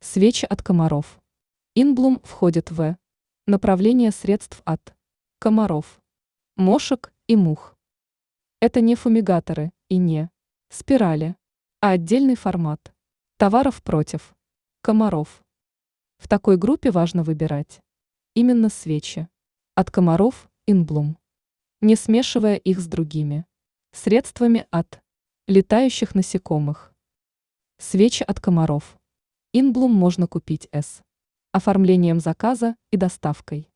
Свечи от комаров. Инблум входит в направление средств от комаров, мошек и мух. Это не фумигаторы и не спирали, а отдельный формат товаров против комаров. В такой группе важно выбирать именно свечи от комаров Инблум, не смешивая их с другими средствами от летающих насекомых. Свечи от комаров Инблум можно купить с оформлением заказа и доставкой.